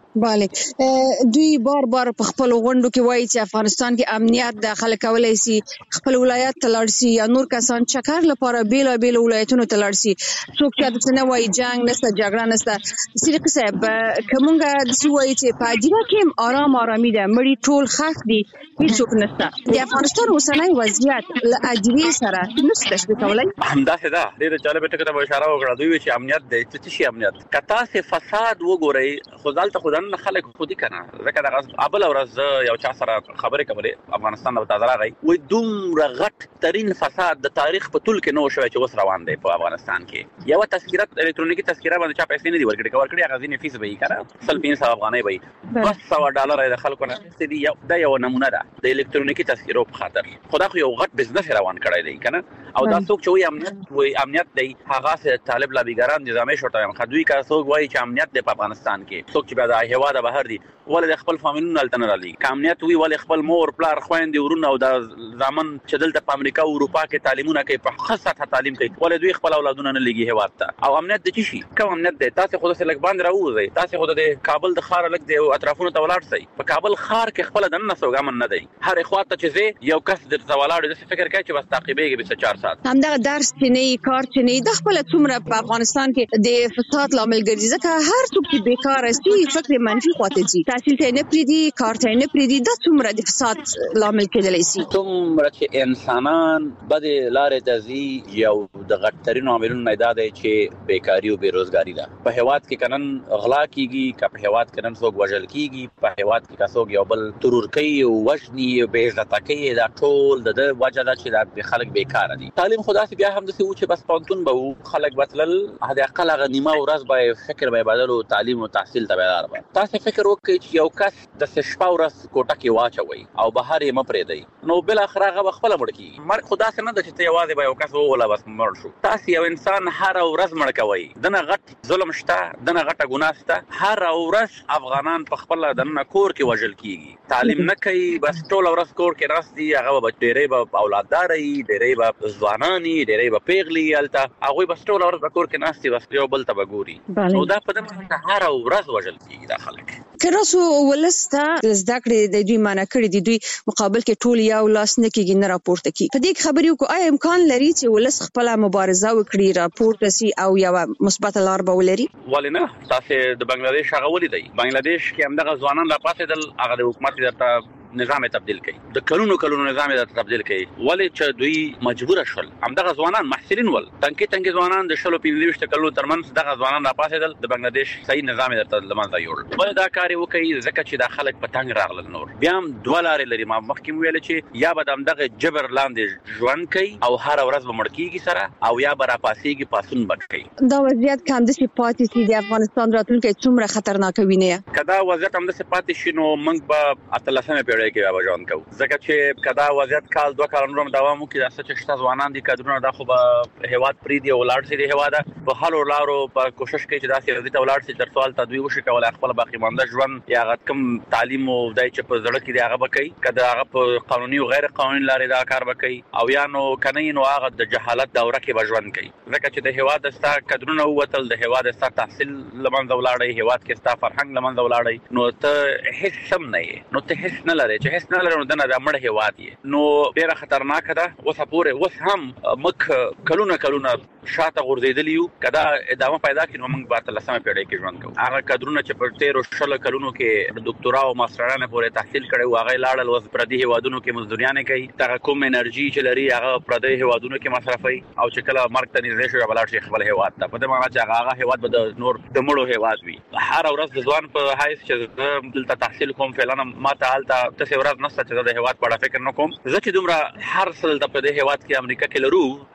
bale دوی بار بار په خپل غونډو کې وایي چې افغانستان کې امنیت داخله کولای شي، خپل ولایت ته لاړ شي یا نور کسان چکر لپاره بیل بیل ولایتونو ته لاړ شي. څوک چې د نوای جنگ نسته جګړه نسته. صدیق صاحب کومګه د سی وایي چې په دې کې آرام آرامي ده، مړی ټول خاص دي، هیڅوک نشته. د افغانستان اوسنۍ وضعیت له اجري سره نشته تشبیه کولای. همداسې ده. ډېر جالب ټکی ته اشاره وکړه. دوی چې امنیت دی، څه شي امنیت؟ کتا سه فساد وګورئ خو ځالته خدان خلک خودي کنه. ځکه د ابل ورځ یو چا سره خبرې کولې افغانستان د تازه راغی وې دومره غټ ترين فساد د تاریخ په طول کې نو شوی چې وس روان دی په افغانستان کې. یو تذکرہ الکترونیکی تذکرہ باندې چا پیسې نه دی ورکړي، کور کړی هغه ځینې فیس به یې کړه سل پنځه سوه افغانۍ به بس سو ډالر د خلکو نه ستدي. یو دا یو نمونه ده د الکترونیکی تذکرو په خاطر. خدا خو یو غټ بزنس روان کړی دی کنه. او دا څوک چې وي امنیت وي امنیت دی هغه سه طالب لابیګران نظامي شورته هم خدوی کا څوک وایي چې امنیت دی په افغانستان کې. څوک چې بیا د هوا د بهر دی ولې خپل فامیلونو التن را لې کامنیت وی ولې خپل مور پلار خويندې ورونه او د ځامن چې دلته په امریکا او اروپا کې تعلیمونه کوي په خاصه تعلیم کوي ولې دوی خپل اولادونه نه لګي هوا ته. او امنیت د چی شي کوم امنیت دی؟ تاسو خو د سلک باندې راوځي، تاسو خو د کابل د خار لګ دی او اطرافونو ته ولاړ شئ. په کابل خار کې خپل د نن سوګامن نه دی، هر اخواته چې زی یو کس د زوالار د فکر کوي چې بس تعقیبېږي به چار ساعت. همدغه درس چې نه کار چې نه د خپل څومره په افغانستان کې د فساد لامل ګرځي. ځکه هر څوک چې بیکار شي فکر منفي خواته ځي، تحصیل ته نه پریدي، کار ته نه پریدي، د څومره د فساد لامل کېدلی شي. څومره چې انسانان بد لارې ته ځي یو د غټترینو عاملونو نه دا دی چې بیکاری او بیروزګاری ده. په هیواد کې کنن غلا کیږي، که په هیواد کې نن څوک وژل کیږي، په هیواد کې څوک یو بل ترور کوي او وژني او بې عزت کوي، دا ټول د وجه ده چې د خلک بیکار دي. تعلیم خدا سي بیا هم د څه و چې بس پانتون به خلک بتلل هدا اقل غ نیمه ورځ به فکر به بدلو تعلیم او تحصیل ته بیدار به. تاسو فکر وکړئ چې یو کس د شپه ورځ کوټه کې واچوي او بهر یې مپرې دی نو بل اخر هغه خپل مړ کی. مرګ خدا سي نه د چې یوازې به یو کس ولا بس مړ شو. تاسو یو انسان هر ورځ مړ کوي، دنه غټ ظلم شته، دنه غټه ګناه شته. هر ورځ افغانان په خپل دنه کور کې وژل کیږي، تعلیم نه کوي، بس ټول ورځ کور کې راستي. هغه به ډېرې به اولادداري، ډېرې به ځوانانی، ډېرې به پیغلي الته هغه بس ټول ورځ په کور کې ناشتي بس یو بل ته بګوري. نو دا په دغه هر ورځ وژل کیږي د خلک. کراسو ولسته زده کړې د دوی معنا کړې دي، دوی مقابل کې ټول یو لاس نه کېږي نه راپورته کی. په دې خبرې کو آیا امکان لري چې ولس خپل مبارزه وکړي، راپورته سي او یو مثبت لار به ولري؟ ولنه تاسو د بنگلاديش هغه ولې دی بنگلاديش کې همدغه ځوانان را پاسېدل، هغه د حکومت درته نظام تبديل کړي، د کلونو کلونو نظام درته تبديل کړي. ولې چې دوی مجبور شول همدغه ځوانان محصلین ول تنکي تنکي ځوانان د شلو پنځه کلونو ترمنځ دغه ځوانان را پاسېدل، د بنگلاديش صحیح نظام درته لمنځه یوړ. ولې دا کار وکړي؟ ځکه چې د خلک په تنګ راغلل. نور بیا هم دوه لارې لري. ما مخکې ویل چې یا به دغه جبر لاندې ژوند کوي او هر ورځ به مړ کیږي سره، او یا به را پاسېږي پاسون بټ. دا وضعیت کوم د سپاتې سي د افغانستان راتلونکي څومره خطرناک ویني؟ کدا وضعیت هم د سپاتې شنو موږ به اتلسمه پیړۍ کې به ژوند کوو. ځکه چې کدا وضعیت کال دوه کال نور دوام وکړي، د څه چې ځوانان دي کډرونه دا خو به هیواد پری دی او لاړ سي د هیواد په حالو لارو په کوشش کوي چې دا سي د ولار سي تر سوال تدوی وشي کولای خپل باقی مانده ژوند یا غت کم تعلیم او دای چې په زړه کې دی هغه بکای، کدا هغه په قانوني او غیر قانوني لارې دا کار بکای، او یا نو کنه نو هغه د جهالت دوره کې بژوند کوي. ځکه چې د هیواد ستا کډرونه وتل، د هیواد ستا تحصیل لمنځه ولاړی، هیواد کې ستا فرهنګ لمنځه ولاړی، نو ته هیڅ سم نه یې، نو ته هیڅ نه لري چې هیڅ نه لري نو دنه د مړ هیواد یې. نو ډیره خطرناک ده. اوس پورې اوس هم مخ کلونه کلونه شاته غورځېدلی یو. کدا ادامه پیدا کړي نو موږ به تلسمه پیړۍ کې ژوند کوو. هغه کډرونه چې په تیرو شل کلونو کې د ډاکټرا او ماسترانه پورې تحصیل کړي او هغه لاړل وز پردي هیوادونو کې مزدوریانه کوي، تر کوم انرژي چې لري هغه پردي هیوادونو کې مصرفي، او چې کله مرګ ته نږدې شي بلار شي خپل هیواد ته. په دې معنی چې هغه هیواد به د نور د مړو هیواد وي. هر ورځ د ځوان په حیث چې دلته تحصیل کوم فعلا ما ته حالت ته ورځ نشته چې د هیواد په اړه فکر نکوم. زه چې دومره هر څه د په دې هیواد کې امریکا کې لرو،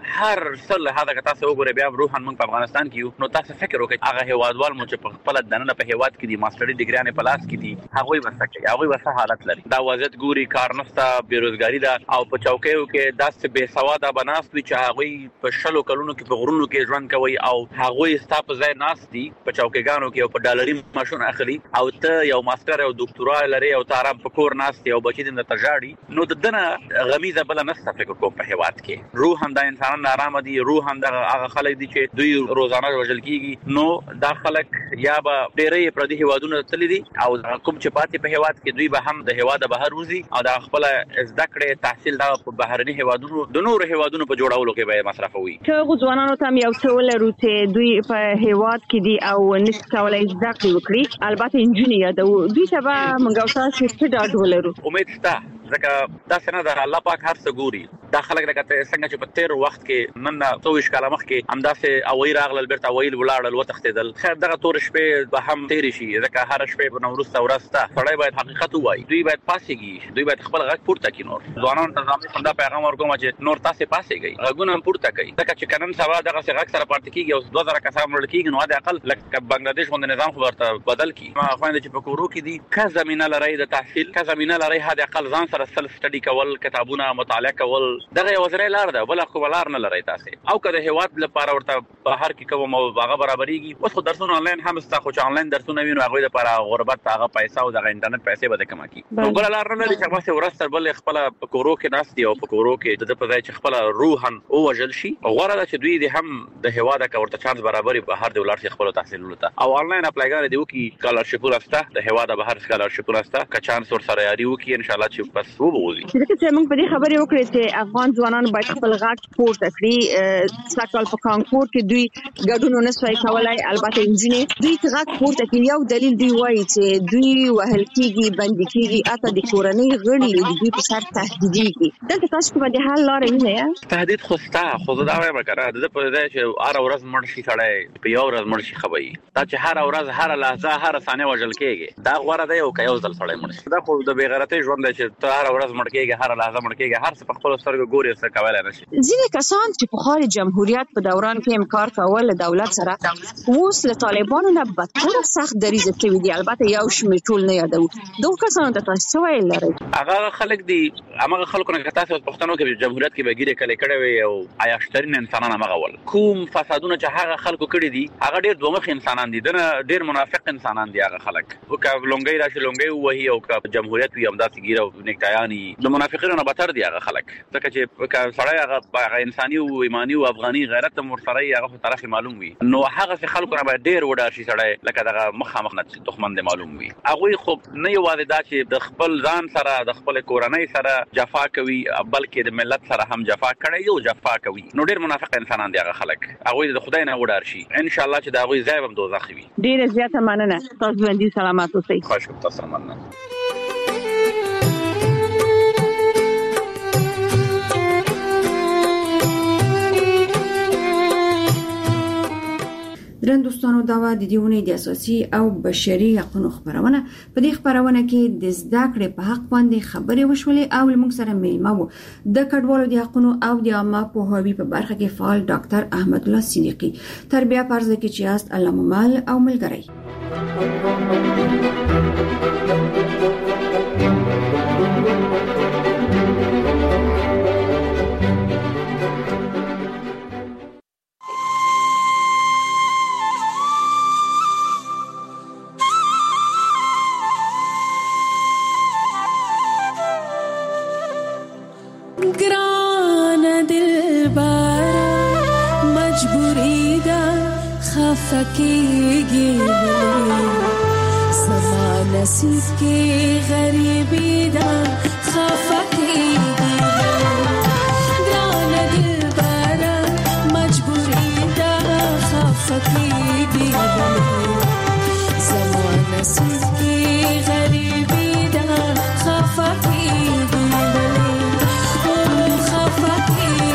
هر څه له هغه تاسو وګورئ بیا روحان موږ په افغانستان کې یو نو تاسو فکر وکړئ هغه هیوادوال مو چې په خپل دننه په هیواد کې دي ماستري ډیګریانې په لاس کې دي هغه وسه کوي هغه وسه حالت لري دا وضعیت ګوري کار نشته بیروزګاری ده او په چوکیو کې داسې بے سواده بناست وي چې هغه په شلو کلونو کې په غرونو کې ژوند کوي او هغه ستاپ ځای ناست دي په چوکیګانو کې او په ډالري ماشون اخلي او ته یو ماستر او ډاکټورا لري او تارام په کور ناست او بچی د تجاړي نو د دنه غمیزه بل نسته فکر کوم په هیواد کې روح هم د انسانانو آرام دي روح هم د هغه خلک دي چې دوی روزانه وژل کیږي نو دا خلک یا به ډېرې پردي هیوادونو تللي دي او کوم چې پاتې په هیواد کې دوی به هم د هیواد بهر وځي او د خپل زده کړې تحصیل دا په بهرني هیوادونو د نورو هیوادونو په جوړولو کې به مصرفوي چې ځوانانو ته یو څه ولرو چې دوی په هیواد کې دي او نشي کولای زده کړې وکړي البته انجینر دا دوی ته به موږ تاسو څه ډاډ ولرو امید شته ځکه دا څنګه د الله پاک هر څه ګوري دا خلک لکه څنګه چې په تیر وخت کې نن څوویشت کاله مخکې همداسې اوی راغلل بیرته ویل ولاړل وتښتېدل خیر دغه تور شپې به هم تیرې شي ځکه هر شپې په نوروز ورځ ته سړی باید حقیقت ووایي دوی باید پاسېږي دوی باید خپل غږ پورته کړي نور ځوانانو ته زه همدا پیغام ورکوم چې نور تاسې پاسېږئ غږونه هم پورته کوي ځکه چې که نن سبا دغسې غږ سره پاتې کېږي او دوه زره کسان مړه کېږي نو حد اقل لکه بنګلادیش غوندې نظام خو ورته بدل کړي ما خویندې چې په کورو کې دي که زمینه لرئ د تحصیل که زمینه لرئ حد اقل ځان سره سلف سټډي کول کتابونه مطالعه کول دغه یو ځای لار ده بل خو لار نه لري تاسو او که د هیواد لپاره ورته بهر کې کوم او هغه برابرېږي اوس خو درسونه آنلاین هم ستا خو چې آنلاین درسونه وینو هغه لپاره غربت هغه پیسې او د انټرنیټ پیسې به کم کی نو بل لار نه لري چې تاسو ورسره بل خپل په کورو کې ناس دی او په کورو کې د په ځای چې خپل روحن او وجل شي غوړه ده چې دوی د هم د هیواد کا ورته چانس برابرې بهر دی ولر شي خپل تحصیل ولته او آنلاین اپلایګار دی وکي سکالرشپ ورسته د هیواد بهر سکالرشپ ورسته که چانس ور سره یاري وکي ان شاء الله چې بس وبوزي چې موږ په دې خبرې وکړې چې افغان ځوانان باید خپل غږ پورته کړي سکل په کانکور کې دوی ګډون نه سوي کولای البته انجینر دوی غږ پورته کړي یو دلیل دی وایي چې دوی وهل کیږي بندي کیږي اته د کورنۍ غړي د دوی په سر تهدیدېږي دلته تاسو په دې حل لارې نه یې تهدید خو ستا خو دا وایم کنه د په ځای چې هر ورځ مړ شي سړی په یو ورځ مړ شي خبري دا چې هر ورځ هر لحظه هر ثانیه وژل کیږي دا غوړه دی او که یو ځل سړی مړ شي دا خو د بېغیرتۍ ژوند دی چې ته هر ورځ مړ کیږي هر لحظه مړ کیږي هر څه په خپل سترګو ګوري څه کولای نشي ځینې کسان چې په خارج جمهوریت په دوران کې امکار کول دولت سره اوس له طالبانو نه بدتر سخت دریزه کوي دي البته یو شمېر ټول نه یادو دوه کسانو ته تاسو ویل لري هغه خلک دي هغه خلکو نه تاسو پښتنو کې جمهوریت کې بګیره کله کړه وي او عیاشترین انسانان هغه ول کوم فسادونه چې هغه خلکو کړی دي هغه ډېر دوه مخ انسانان دي دنه ډېر منافق انسانان دي هغه خلک او که لونګي راشي لونګي وهي او که جمهوریت وي همداسې ګیره او نیکټایانی د منافقینو نه بدتر دي هغه خلک ځکه چې سړی هغه انساني او ایمانی او افغاني غیرت مرسري هغه طرف معلوم وي نو هغه څه خلکو نه ډېر وډار شي سړی لکه دغه مخامخ نه دښمن دی معلوم وي هغه خو نه یوازې دا چې د خپل ځان سره د خپل کورنۍ سره جفا کوي بلکې د ملت سره هم جفا کوي یو جفا کوي نو ډېر منافق انسانان دي هغه خلک هغه د خدای نه وډار شي ان شاء الله چې دا هغه ځای هم دوزخ وي ډېر زیاته مننه تاسو باندې سلامات اوسئ خوش تاسو مننه درن دوستانو دا و د دیونه د اساسي او بشري حقوقو خبرونه په دې خبرونه کې د زده کړې په حق باندې خبرې وشولې او موږ سره میلمه وو د کډوالو د حقوقو او د عامه پوهاوي په برخه کې فعال ډاکټر احمد الله صدیقي تربیه پرز کې چې است علامه مال او ملګری فکیږي سما نصیب کې غریبی دا خفکیږي ګران دل بارا مجبوری دا خفکیږي سما نصیب کې غریبی دا خفکیږي او خفکیږي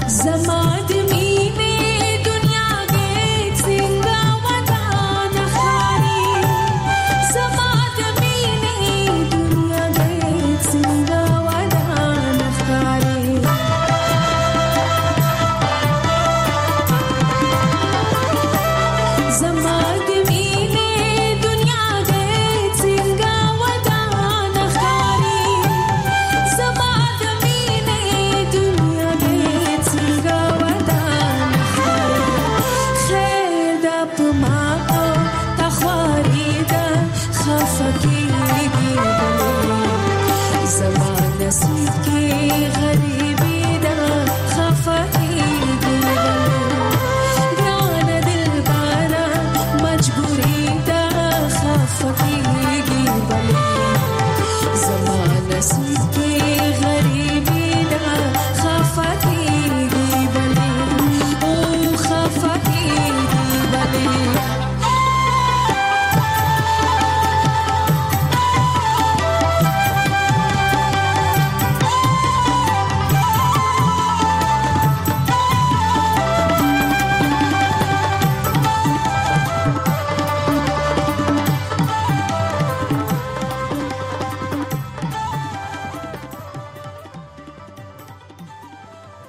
زما